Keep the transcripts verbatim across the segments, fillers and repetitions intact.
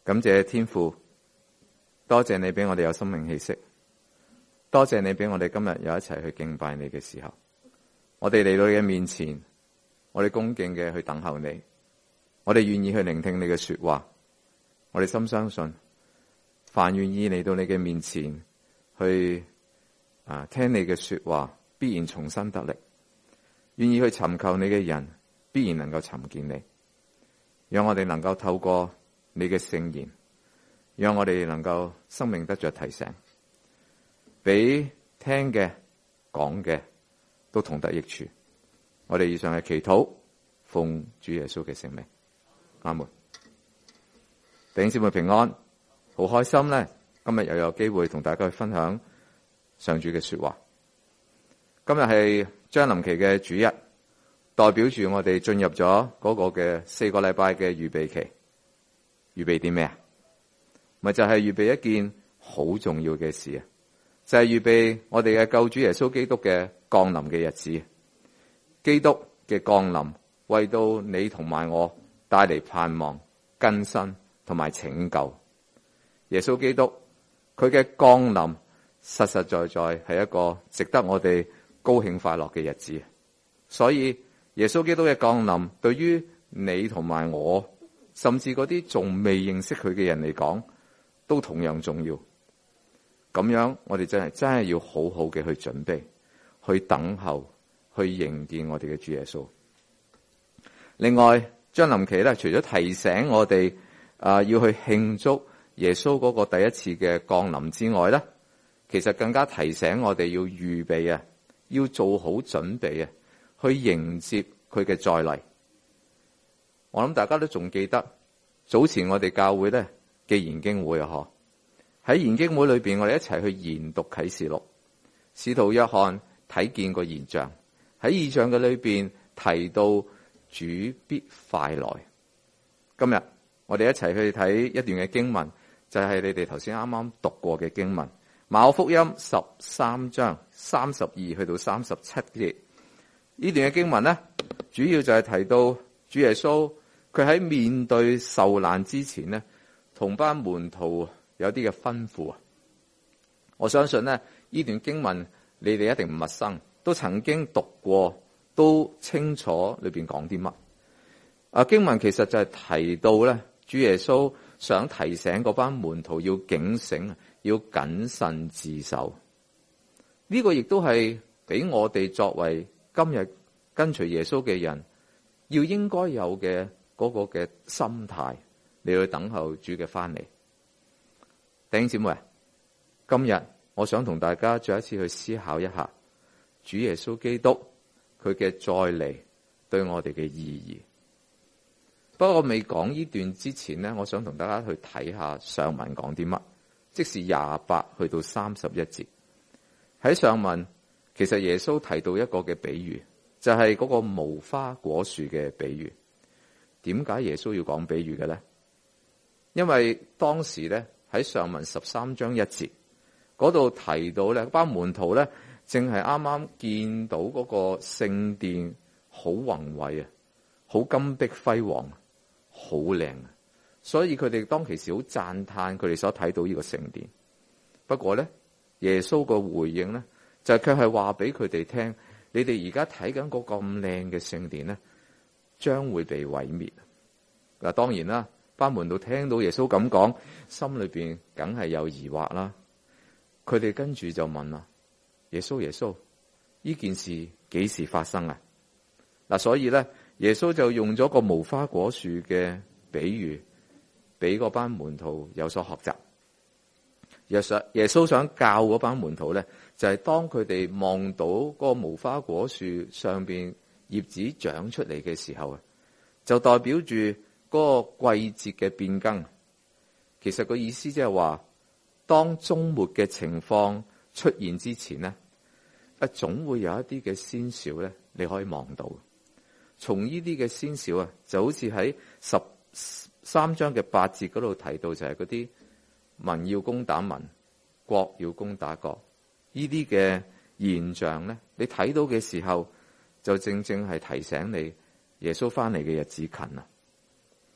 感謝天父，多謝你俾我哋有生命氣息，多謝你俾我哋今日有一齊去敬拜你嘅時候，我哋嚟到你嘅面前，我哋恭敬嘅去等候你，我哋願意去聆聽你嘅說話，我哋深相信，凡願意嚟到你嘅面前去啊聽你嘅說話，必然重新得力；願意去尋求你嘅人，必然能夠尋見你。讓我哋能夠透過你嘅聖言，讓我哋能夠生命得着提醒，俾聽嘅講嘅都同得益處。我哋以上係祈禱，奉主耶穌嘅聖名，阿門。弟兄姊妹平安，好開心咧！今日又有機會同大家去分享上主嘅說話。今日係將臨期嘅主日，代表住我哋進入咗嗰個嘅四個禮拜嘅預備期。預備啲咩啊？咪就係預備一件好重要嘅事啊！就係預備我哋嘅救主耶穌基督嘅降臨嘅日子。基督嘅降臨為到你同埋我帶嚟盼望、更新同埋拯救。耶穌基督佢嘅降臨實實在在係一個值得我哋高興快樂嘅日子。所以耶穌基督嘅降臨對於你同埋我，甚至嗰啲仲未認識佢嘅人嚟講，都同樣重要。咁樣我哋真係真係要好好嘅去準備，去等候，去迎見我哋嘅主耶穌。另外，將臨期咧，除咗提醒我哋啊、呃、要去慶祝耶穌嗰個第一次嘅降臨之外咧，其實更加提醒我哋要預備啊，要做好準備啊，去迎接佢嘅再嚟。我諗大家都仲記得早前我哋教會咧嘅研經會啊，嗬，喺研經會裏邊，我哋一齊去研讀啟示錄，使徒約翰睇見個異象，喺異象嘅裏邊提到主必快來。今日我哋一齊去睇一段嘅經文，就係你哋頭先啱啱讀過嘅經文，馬可福音十三章三十二去到三十七節。呢段嘅經文咧，主要就係提到主耶穌。佢喺面對受難之前呢，同班門徒有啲嘅吩咐啊。我相信呢，呢段經文你哋一定唔陌生，都曾經讀過，都清楚裏邊講啲乜。啊，經文其實就係提到咧，主耶穌想提醒嗰班門徒要警醒，要謹慎自守。呢個亦都係俾我哋作為今日跟隨耶穌嘅人，要應該有嘅。嗰個嘅心態，你去等候主嘅翻嚟。弟兄姊妹啊，今日我想同大家再一次去思考一下主耶穌基督佢嘅再嚟對我哋嘅意義。不過未講呢段之前呢，我想同大家去睇下上文講啲乜，即是廿八去到三十一節。喺上文其實耶穌提到一個嘅比喻，就係嗰個無花果樹嘅比喻。點解耶穌要講比喻嘅咧？因為當時咧喺上文十三章一節嗰度提到咧，班門徒咧正係啱啱見到嗰個聖殿好宏偉啊，好金碧輝煌，好靚啊，所以佢哋當其時好讚嘆佢哋所睇到呢個聖殿。不過咧，耶穌個回應咧就係佢係話俾佢哋聽，你哋而家睇緊嗰個咁靚嘅聖殿咧，將會被毀滅。嗱，當然啦，班門徒聽到耶穌咁講，心裏邊梗係有疑惑啦。佢哋跟住就問啦：耶穌，耶穌，呢件事幾時發生啊？嗱，所以咧，耶穌就用咗個無花果樹嘅比喻，俾嗰班門徒有所學習。耶穌耶穌想教嗰班門徒咧，就係當佢哋望到嗰個無花果樹上邊葉子長出嚟嘅時候啊，就代表住嗰個季節嘅變更。其實個意思即係話，當終末嘅情況出現之前咧，啊總會有一啲嘅先兆咧，你可以望到。從呢啲嘅先兆啊，就好似喺十三章嘅八節嗰度提到，就係嗰啲民要攻打民，國要攻打國，呢啲嘅現象咧，你睇到嘅時候，就正正係提醒你耶穌翻嚟嘅日子近啦。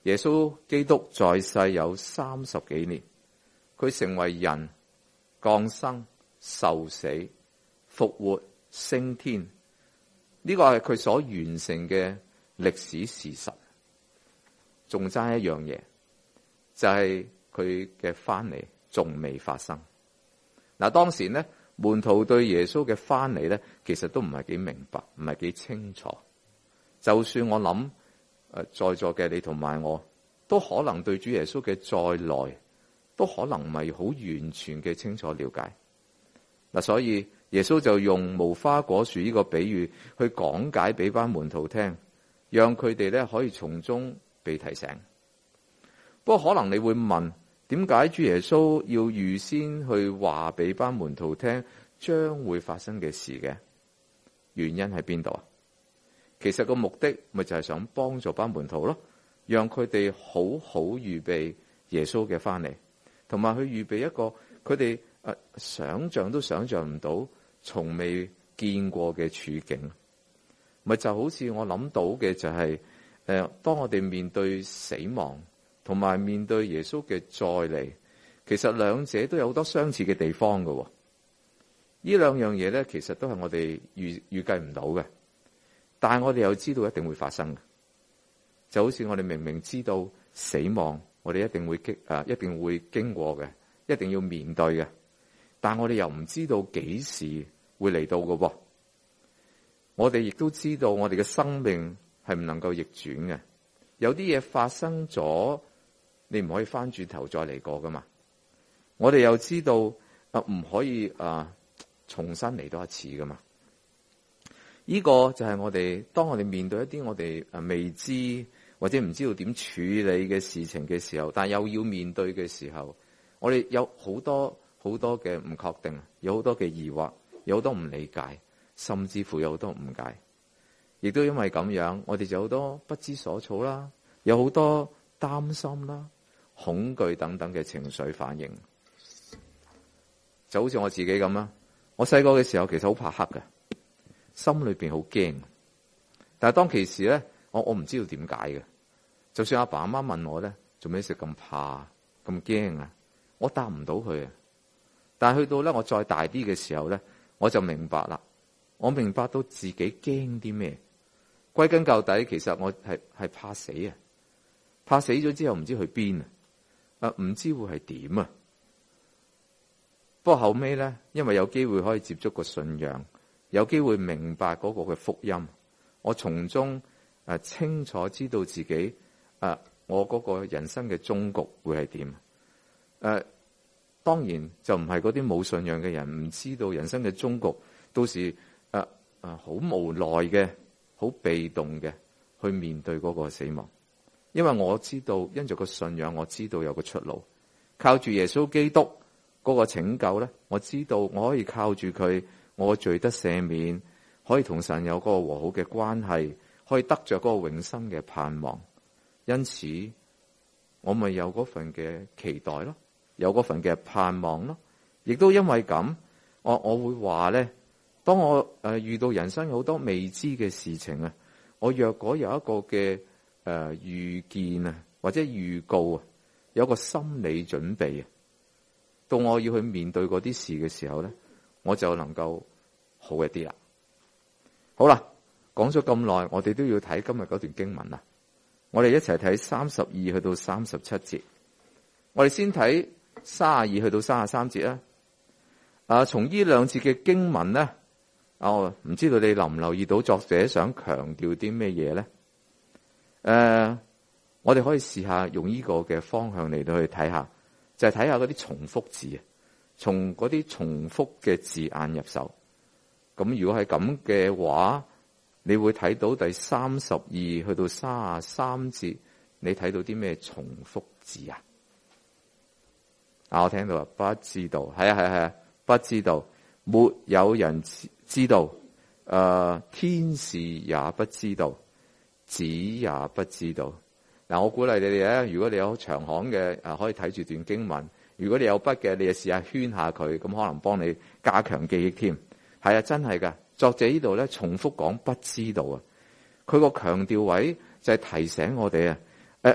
耶穌基督在世有三十幾年，佢成為人、降生、受死、復活、升天，呢個係佢所完成嘅歷史事實。仲爭一樣嘢，就係佢嘅翻嚟仲未發生。嗱，當時咧，門徒對耶穌嘅翻嚟咧，其實都唔係幾明白，唔係幾清楚。就算我諗，誒，在座嘅你同埋我，都可能對主耶穌嘅再來，都可能唔係好完全嘅清楚了解。嗱，所以耶穌就用無花果樹呢個比喻去講解俾班門徒聽，讓佢哋咧可以從中被提醒。不過可能你會問，點解主耶穌要預先去話俾班門徒聽將會發生嘅事嘅？原因喺邊度啊？其實個目的咪就係想幫助班門徒咯，讓佢哋好好預備耶穌嘅翻嚟，同埋去預備一個佢哋誒想象都想象唔到、從未見過嘅處境。咪就好似我諗到嘅就係、是、誒，當我哋面對死亡同埋面對耶穌嘅再嚟，其實兩者都有好多相似嘅地方嘅。呢兩樣嘢咧，其實都係我哋預預計唔到嘅。但係我哋又知道一定會發生嘅，就好似我哋明明知道死亡，我哋一定會經啊，一定會經過嘅，一定要面對嘅。但係我哋又唔知道幾時會嚟到嘅噃。我哋亦都知道我哋嘅生命係唔能夠逆轉嘅，有啲嘢發生咗，你唔可以翻轉頭再嚟過噶嘛。我哋又知道啊，唔可以啊重新嚟多一次噶嘛。呢個就係我哋當我哋面對一啲我哋誒未知或者唔知道點處理嘅事情嘅時候，但又要面對嘅時候，我哋有好多好多嘅唔確定，有好多嘅疑惑，有好多唔理解，甚至乎有好多誤解。亦都因為咁樣，我哋就好多不知所措啦，有好多擔心啦、恐懼等等嘅情緒反應。就好似我自己咁啦，我細個嘅時候其實好怕黑嘅。心裏邊好驚，但係當其時咧，我我唔知道點解嘅。就算阿爸阿媽問我咧，做咩事咁怕咁驚啊？我答唔到佢啊。但係去到咧，我再大啲嘅時候咧，我就明白啦。我明白到自己驚啲咩？歸根究底，其實我係係怕死啊！怕死咗之後唔知去邊啊！啊，唔知會係點啊！不過後尾咧，因為有機會可以接觸個信仰。有機會明白嗰個嘅福音，我從中誒清楚知道自己誒我嗰個人生嘅終局會係點。誒，當然就唔係嗰啲冇信仰嘅人唔知道人生嘅終局，到時誒誒好無奈嘅、好被動嘅去面對嗰個死亡。因為我知道因着個信仰，我知道有個出路，靠住耶穌基督嗰個拯救咧，我知道我可以靠住佢。我罪得赦免，可以同神有嗰個和好嘅關係，可以得着嗰個永生嘅盼望。因此，我咪有嗰份嘅期待咯，有嗰份嘅盼望咯。亦都因為咁，我我會話咧，當我誒遇到人生有好多未知嘅事情啊，我若果有一個嘅誒預見啊，或者預告啊，有個心理準備啊，到我要去面對嗰啲事嘅時候咧，我就能夠好一啲啦。好啦，講咗咁耐，我哋都要睇今日嗰段經文啦。我哋一齊睇三十二去到三十七節。我哋先睇三十二去到三十三節啦。啊，從呢兩節嘅經文咧，啊，唔知道你留唔留意到作者想強調啲咩嘢咧？誒、啊，我哋可以試下用呢個嘅方向嚟到去睇下，就係睇下嗰啲重複字啊。從嗰啲重複嘅字眼入手，咁如果係咁嘅話，你會睇到第三十二去到三十三節，你睇到啲咩重複字啊？啊，我聽到啊，不知道，係啊係係啊，不知道，沒有人知道，誒、呃，天使也不知道，子也不知道。嗱，我鼓勵你哋咧，如果你有長行嘅，誒，可以睇住段經文。如果你有筆嘅，你就試下圈下佢，咁可能幫你加強記憶添。係啊，真係噶。作者呢度咧重複講不知道啊，佢個強調位就係提醒我哋啊，誒，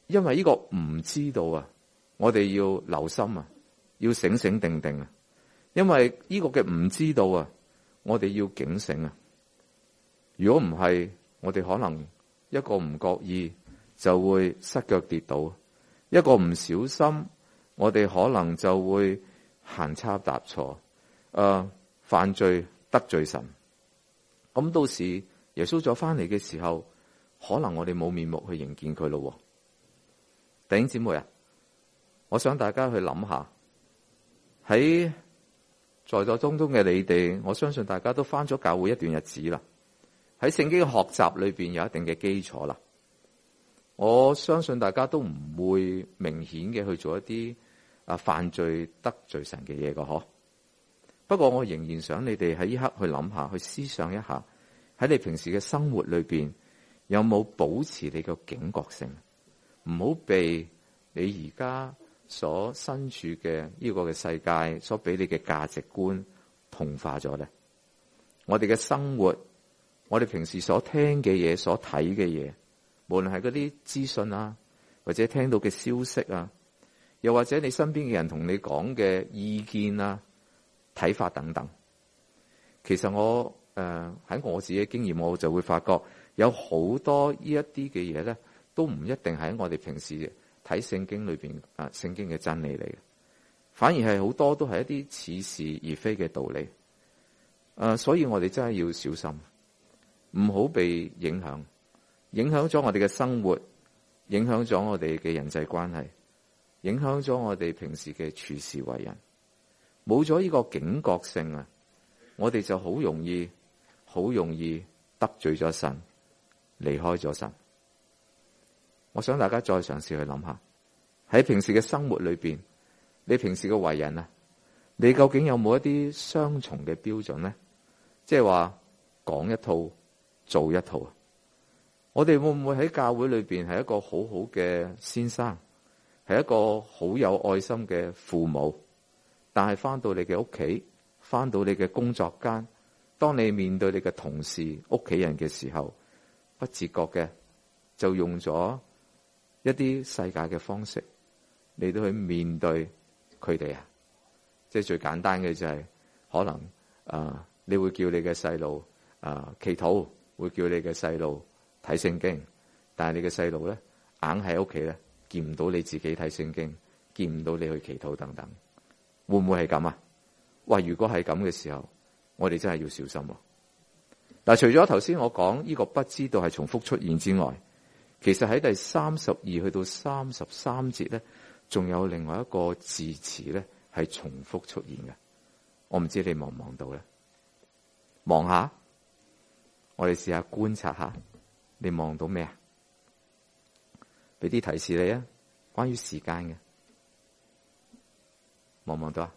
因為呢個唔知道啊，我哋要留心啊，要醒醒定定啊。因為呢個嘅唔知道啊，我哋要警醒啊。如果唔係，我哋可能一個唔覺意就會失腳跌倒，一個唔小心，我哋可能就會行差踏錯，誒、呃，犯罪得罪神。咁到時耶穌再翻嚟嘅時候，可能我哋冇面目去迎見佢咯。弟兄姊妹啊，我想大家去諗下，喺在座當中嘅你哋，我相信大家都翻咗教會一段日子啦，喺聖經學習裏邊有一定嘅基礎啦。我相信大家都唔會明顯嘅去做一啲啊犯罪得罪神嘅嘢㗎嗬。不過我仍然想你哋喺呢刻去諗下，去思想一下，喺你平時嘅生活裏邊有冇保持你嘅警覺性，唔好被你而家所身處嘅呢個嘅世界所俾你嘅價值觀同化咗咧。我哋嘅生活，我哋平時所聽嘅嘢，所睇嘅嘢，無論係嗰啲資訊啊，或者聽到嘅消息啊，又或者你身邊嘅人同你講嘅意見啊、睇法等等，其實我誒喺、呃、我自己嘅經驗，我就會發覺有好多呢一啲嘅嘢咧，都唔一定喺我哋平時睇聖經裏邊啊，聖經嘅真理嚟嘅，反而係好多都係一啲似是而非嘅道理。誒、呃，所以我哋真係要小心，唔好被影響，影響咗我哋嘅生活，影響咗我哋嘅人際關係，影響咗我哋平時嘅處事為人。冇咗呢個警覺性啊，我哋就好容易、好容易得罪咗神，離開咗神。我想大家再嘗試去諗下，喺平時嘅生活裏邊，你平時嘅為人啊，你究竟有冇一啲雙重嘅標準呢？即係話講一套，做一套。我哋會唔會喺教會裏邊係一個好好嘅先生，係一個好有愛心嘅父母？但係翻到你嘅屋企，翻到你嘅工作間，當你面對你嘅同事、屋企人嘅時候，不自覺嘅就用咗一啲世界嘅方式嚟到去面對佢哋啊！即係最簡單嘅就係、是、可能啊、呃，你會叫你嘅細路啊祈禱，會叫你嘅細路睇聖經，但係你嘅細路咧硬喺屋企咧見唔到你自己睇聖經，見唔到你去祈禱等等，會唔會係咁啊？喂，如果係咁嘅時候，我哋真係要小心喎。嗱，除咗頭先我講呢個不知道係重複出現之外，其實喺第三十二去到三十三節咧，仲有另外一個字詞咧係重複出現嘅。我唔知你望唔望到咧？望下，我哋試下觀察下，你望到咩啊？俾啲提示你啊，關於時間嘅，望唔望到啊？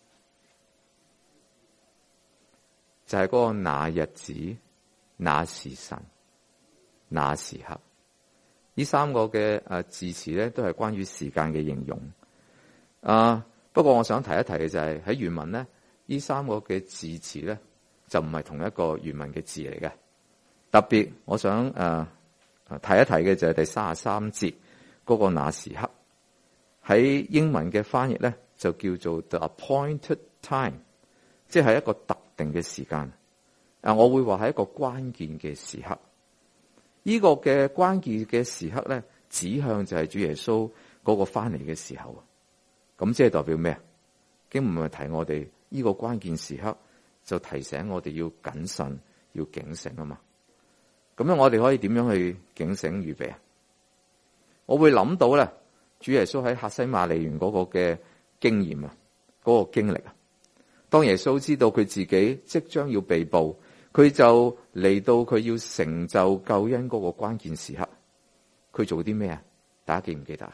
就係、是、嗰個那日子、那時辰、那時刻。呢三個嘅誒字詞咧，都係關於時間嘅形容。啊，不過我想提一提嘅就係、是、喺原文咧，呢三個嘅字詞咧就唔係同一個原文嘅字嚟嘅。特別我想誒、啊、提一提嘅就係第三十三節嗰個那時刻，喺英文嘅翻譯咧就叫做 the appointed time， 即係一個特定嘅時間。啊，我會話係一個關鍵嘅時刻。呢個嘅關鍵嘅時刻咧，指向就係主耶穌嗰個翻嚟嘅時候。咁即係代表咩啊？經唔係提我哋呢個關鍵時刻，就提醒我哋要謹慎，要警醒啊嘛。咁樣我哋可以點樣去警醒預備啊？我會諗到咧，主耶穌喺客西馬尼園嗰個嘅經驗啊，嗰個經歷啊。當耶穌知道佢自己即將要被捕，佢就嚟到佢要成就救恩嗰個關鍵時刻，佢做啲咩啊？大家記唔記得啊？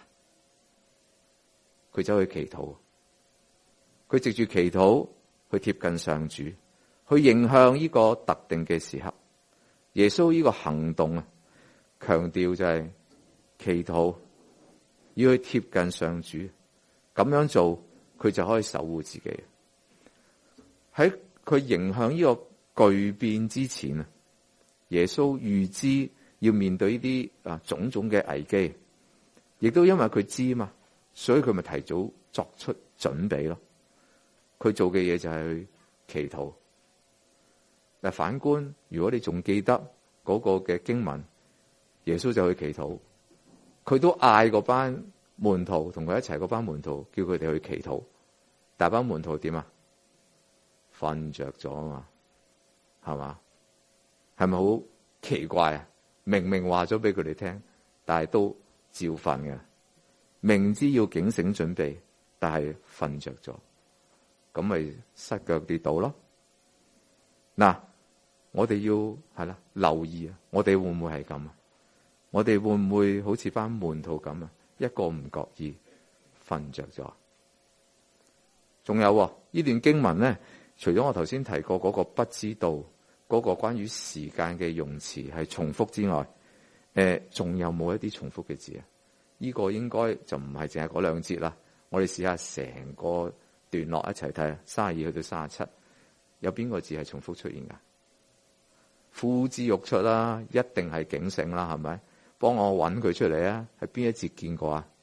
佢走去祈禱，佢藉住祈禱去貼近上主，去迎向呢個特定嘅時刻。耶穌呢個行動啊，強調就係祈禱，要去貼近上主，咁樣做佢就可以守護自己。喺佢迎向呢個巨變之前啊，耶穌預知要面對呢啲啊種種嘅危機， 亦都因為佢知嘛，所以佢咪提早作出準備咯。佢做嘅嘢就係去祈禱。但反觀，如果你仲記得嗰個嘅經文，耶穌就去祈禱，佢都嗌嗰班門徒同佢一齊嗰班門徒，叫佢哋去祈禱。大班門徒點啊？瞓着咗啊嘛，係嘛？係咪好奇怪啊？明明話咗俾佢哋聽，但係都照瞓嘅。明知要警醒準備，但係瞓着咗，咁咪失腳跌倒咯。嗱，我哋要係啦，留意啊！我哋會唔會係咁啊？我哋會唔會好似班門徒咁啊？一個唔覺意瞓着咗。仲有呢段經文咧，除咗我頭先提過嗰個不知道嗰個關於時間嘅用詞係重複之外，誒，仲有冇一啲重複嘅字啊？呢個應該就唔係淨係嗰兩節啦。我哋試下成個段落一齊睇下，三十二去到三十七，有邊個字係重複出現噶？呼之欲出啦，一定係警醒啦，係咪？幫我揾佢出嚟啊！係邊一節見過啊？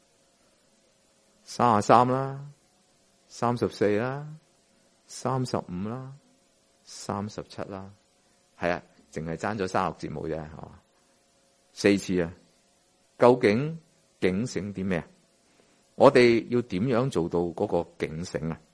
三十三啦，三十四啦，三十五啦，三十七啦，係啊，淨係爭咗三六節冇啫，係嘛？四次啊！究竟警醒啲咩啊？我哋要點樣做到嗰個警醒啊？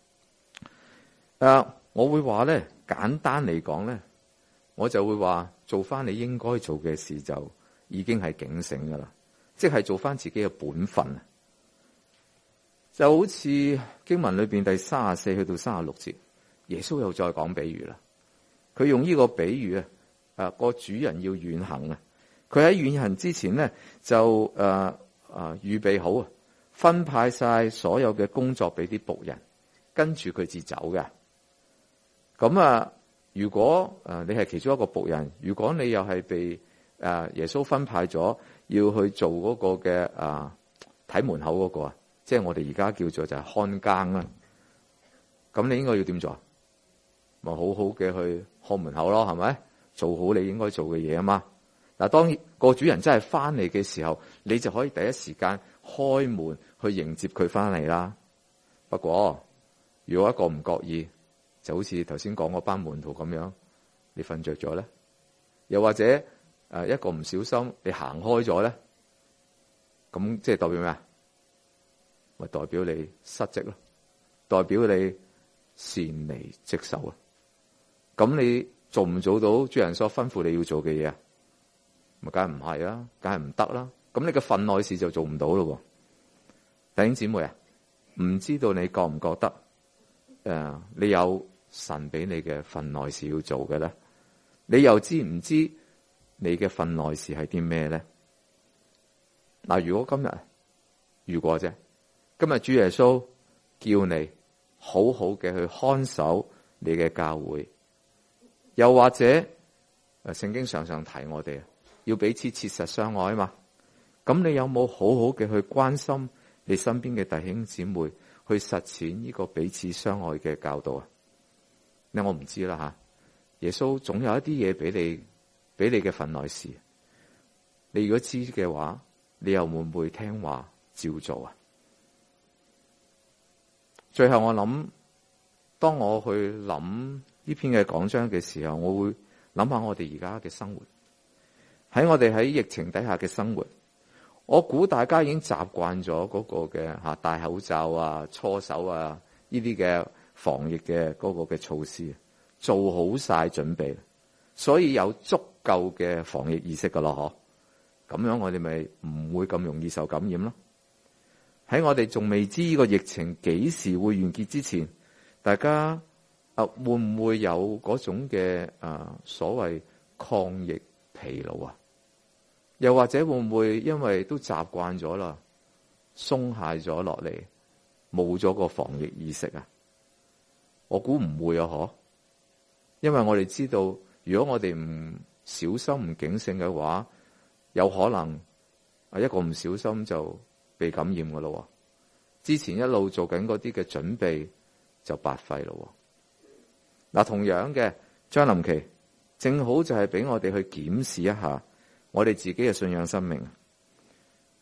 誒，我會話咧，簡單嚟講咧，我就會話做翻你應該做嘅事就已經係警醒噶啦，即係做翻自己嘅本分啊！就好似經文裏邊第三十四去到三十六節，耶穌又再講比喻啦。佢用呢個比喻啊，誒個主人要遠行啊，佢喺遠行之前咧就誒誒預備好啊，分派晒所有嘅工作俾啲僕人，跟住佢至走嘅。咁啊，如果誒你係其中一個僕人，如果你又係被誒耶穌分派咗要去做嗰個嘅誒睇門口嗰個啊，即係我哋而家叫做就係看更啦。咁你應該要點做？咪好好嘅去看門口咯，係咪？做好你應該做嘅嘢啊嘛。嗱，當個主人真係翻嚟嘅時候，你就可以第一時間開門去迎接佢翻嚟啦。不過如果一個唔覺意，就好似頭先講嗰班門徒咁樣，你瞓着咗咧，又或者誒一個唔小心你行開咗咧，咁即係代表咩啊？咪代表你失職咯，代表你擅離職守啊！咁你做唔做到主人所吩咐你要做嘅嘢啊？咪梗係唔係啦，梗係唔得啦。咁你嘅份內事就做唔到咯。弟兄姊妹啊，唔知道你覺唔覺得誒、呃，你有神俾你嘅份內事要做嘅咧？你又知唔知你嘅份內事係啲咩咧？嗱，如果今日如果啫，今日主耶穌叫你好好嘅去看守你嘅教會，又或者誒，聖經常常提我哋要彼此切實相愛啊嘛。咁你有冇好好嘅去關心你身邊嘅弟兄姊妹，去實踐呢個彼此相愛嘅教導啊？你我唔知啦吓。耶穌總有一啲嘢俾你，俾你嘅份內事。你如果知嘅話，你又會唔會聽話照做啊？最後我諗，當我去諗呢篇嘅講章嘅時候，我會諗下我哋而家嘅生活，喺我哋喺疫情底下嘅生活。我估大家已經習慣咗嗰個嘅吓戴口罩啊、搓手啊呢啲嘅防疫嘅嗰個嘅措施，做好晒準備，所以有足夠嘅防疫意識噶咯，嗬。咁樣我哋咪唔會咁容易受感染咯。喺我哋仲未知呢個疫情幾時會完結之前，大家啊會唔會有嗰種嘅啊所謂抗疫疲勞啊？又或者會唔會因為都習慣咗啦，鬆懈咗落嚟，冇咗個防疫意識啊？我估唔會啊，嗬。因為我哋知道，如果我哋唔小心、唔警醒嘅話，有可能啊一個唔小心就被感染噶咯。之前一路做緊嗰啲嘅準備就白費咯。嗱，同樣嘅將臨期，正好就係俾我哋去檢視一下我哋自己嘅信仰生命。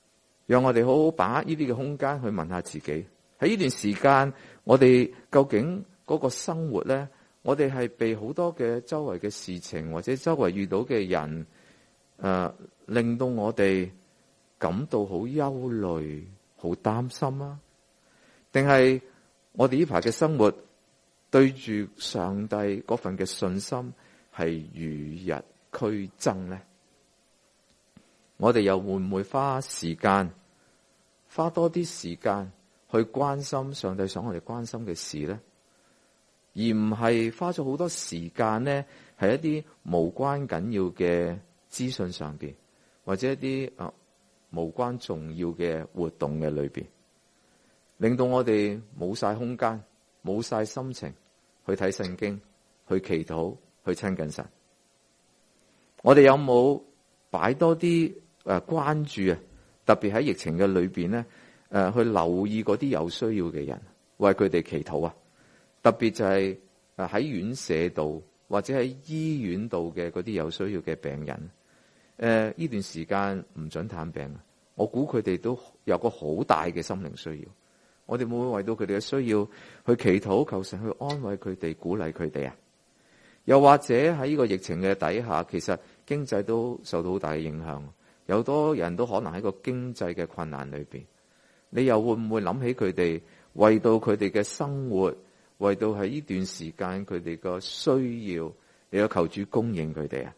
讓我哋好好把握呢啲嘅空間去問下自己，喺呢段時間我哋究竟嗰個生活咧，我哋係被好多嘅周圍嘅事情或者周圍遇到嘅人誒、呃，令到我哋感到好憂慮、好擔心啊？定係我哋呢排嘅生活對住上帝嗰份嘅信心係如日俱增咧？我哋又會唔會花時間，花多啲時間去關心上帝想我哋關心嘅事咧？而唔係花咗好多時間咧，係一啲無關緊要嘅資訊上邊，或者一啲啊無關重要嘅活動嘅裏邊，令到我哋冇晒空間，冇晒心情去睇聖經，去祈禱，去親近神。我哋有冇擺多啲誒關注啊？特別喺疫情嘅裏邊咧，誒去留意嗰啲有需要嘅人，為佢哋祈禱啊！特別就係誒喺院舍度或者喺醫院度嘅嗰啲有需要嘅病人，誒呢段時間唔准探病，我估佢哋都有個好大嘅心靈需要。我哋會唔會為到佢哋嘅需要去祈禱，求神去安慰佢哋，鼓勵佢哋啊？又或者喺呢個疫情嘅底下，其實經濟都受到好大嘅影響，有好多人都可能喺個經濟嘅困難裏邊。你又會唔會諗起佢哋，為到佢哋嘅生活，為到喺呢段時間佢哋個需要，你要求主供應佢哋啊？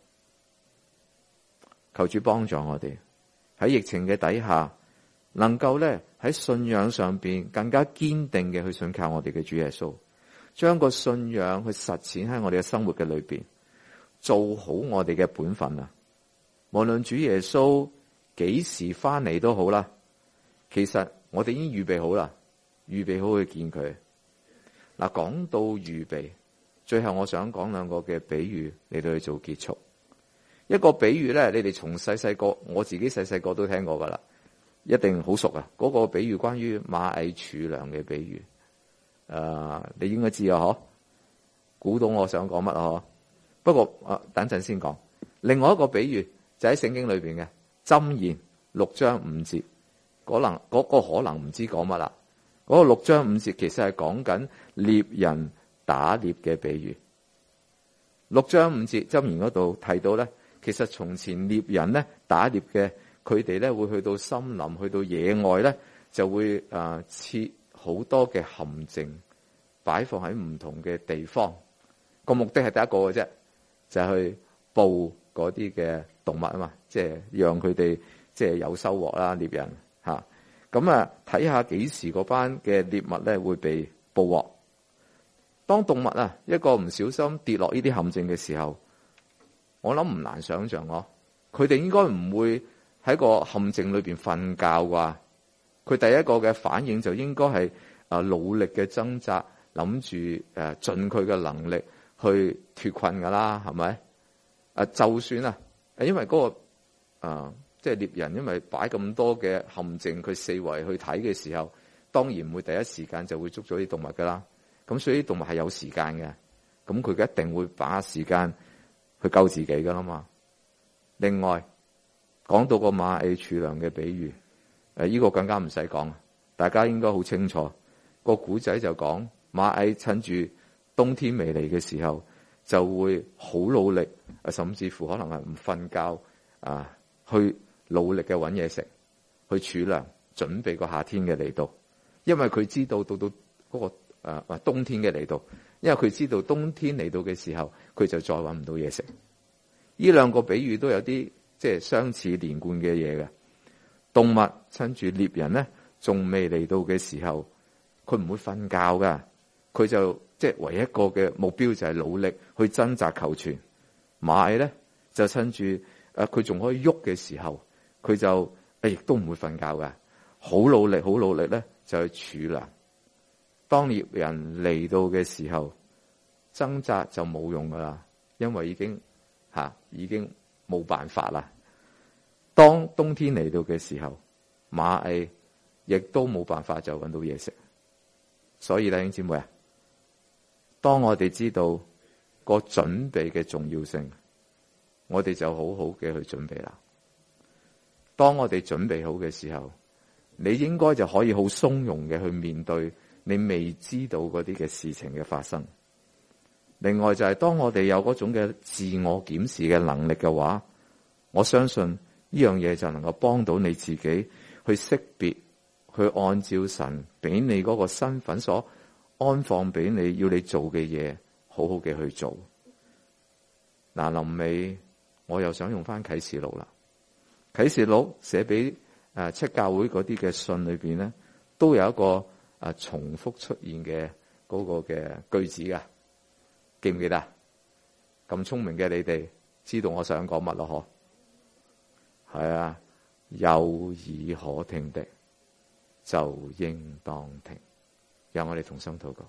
求主幫助我哋喺疫情嘅底下，能夠咧喺信仰上邊更加堅定嘅去信靠我哋嘅主耶穌，將個信仰去實踐喺我哋嘅生活嘅裏邊，做好我哋嘅本分啊！無論主耶穌幾時翻嚟都好啦，其實我哋已經預備好啦，預備好去見佢。嗱，講到預備，最後我想講兩個嘅比喻嚟到去做結束。一個比喻咧，你哋從細細個，我自己細細個都聽過噶啦，一定好熟啊！嗰個比喻關於螞蟻儲糧嘅比喻，誒、呃，你應該知啊，嗬？估到我想講乜啊？嗬？不過啊，等陣先講。另外一個比喻就喺聖經裏邊嘅箴言六章五節，可能嗰、嗰個可能唔知講乜啦。嗰、嗰個六章五節其實係講緊獵人打獵嘅比喻。六章五節箴言嗰度提到咧，其實從前獵人咧打獵嘅，佢哋咧會去到森林，去到野外咧，就會誒設好多嘅陷阱，擺放喺唔同嘅地方。個目的係第一個嘅啫，就係、是、去捕嗰啲嘅動物啊嘛，即係讓佢哋即係有收穫啦，獵人吓。咁啊，睇下幾時嗰班嘅獵物咧會被捕獲。當動物啊一個唔小心跌落呢啲陷阱嘅時候，我諗唔難想象哦，佢哋應該唔會喺個陷阱裏邊瞓覺啩。佢第一個嘅反應就應該係啊努力嘅掙扎，諗住誒盡佢嘅能力去脫困噶啦，係咪？啊，就算啊，因為嗰個啊即係獵人，因為擺咁多嘅陷阱，佢四圍去睇嘅時候，當然唔會第一時間就會捉咗啲動物噶啦。咁所以啲動物係有時間嘅，咁佢一定會把握時間去救自己噶啦嘛。另外講到個螞蟻儲糧嘅比喻，誒，呢個更加唔使講，大家應該好清楚。個古仔就講螞蟻趁住冬天未嚟嘅時候，就會好努力，甚至乎可能係唔瞓覺啊，去努力嘅搵嘢食，去儲糧，準備個夏天嘅嚟到。因為佢知道到到嗰個誒誒冬天嘅嚟到，因為佢知道冬天嚟到嘅時候，佢就再搵唔到嘢食。呢兩個比喻都有啲即係相似連貫嘅嘢嘅。動物趁住獵人咧仲未嚟到嘅時候，佢唔會瞓覺噶，佢就即係、就是、唯一一個嘅目標就係努力去掙扎求存。螞蟻咧就趁住誒佢仲可以喐嘅時候，佢就誒亦都唔會瞓覺噶，好努力好努力咧就去儲糧。當獵人嚟到嘅時候，掙扎就冇用噶啦，因為已經吓、啊、已經冇辦法啦。當冬天嚟到嘅時候，螞蟻亦都冇辦法就搵到嘢食。所以弟兄姊妹啊，當我哋知道個準備嘅重要性，我哋就好好嘅去準備啦。當我哋準備好嘅時候， 你應該就可以好鬆容嘅去面對你未知道嗰啲嘅事情嘅發生。另外就係當我哋有嗰種嘅自我檢視嘅能力嘅話，我相信呢樣嘢就能夠幫到你自己去識別，去按照神俾你嗰個身份所安放俾你要你做嘅嘢，好好嘅去做。嗱，臨尾我又想用翻啟示錄啦。啟示錄寫俾誒七教會嗰啲嘅信裏邊咧，都有一個誒重複出現嘅嗰個嘅句子噶，記唔記得？咁聰明嘅你哋知道我想講乜咯？嗬，係啊，有耳可聽的就應當聽。讓我哋同心禱告。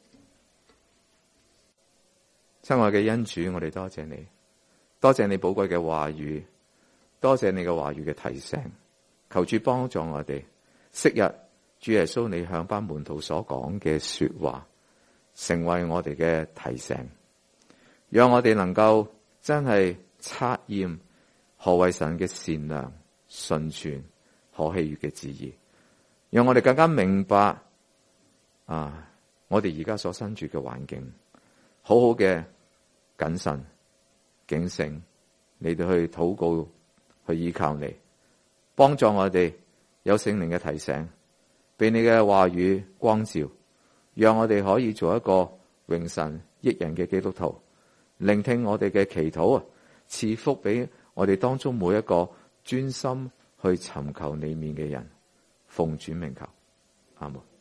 親愛嘅恩主，我哋多謝你，多謝你寶貴嘅話語，多謝你嘅話語嘅提醒，求主幫助我哋。昔日主耶穌你向班門徒所講嘅說話，成為我哋嘅提醒，讓我哋能夠真係察驗何為神嘅善良、純全、可喜悅嘅旨意，讓我哋更加明白啊！我哋而家所身處嘅環境，好好嘅謹慎、警醒，你哋去禱告、去依靠你，幫助我哋有聖靈嘅提醒，俾你嘅話語光照，讓我哋可以做一個榮神益人嘅基督徒，聆聽我哋嘅祈禱啊，賜福俾我哋當中每一個專心去尋求你面嘅人，奉主名求，阿門。